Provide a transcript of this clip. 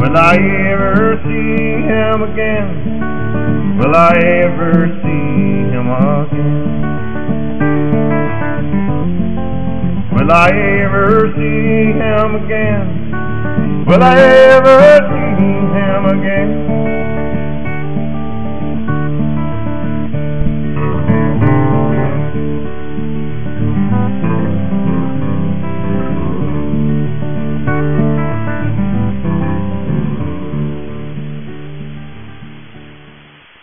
Will I ever see him again? Will I ever see him again? Will I ever see him again? Will I ever see him again?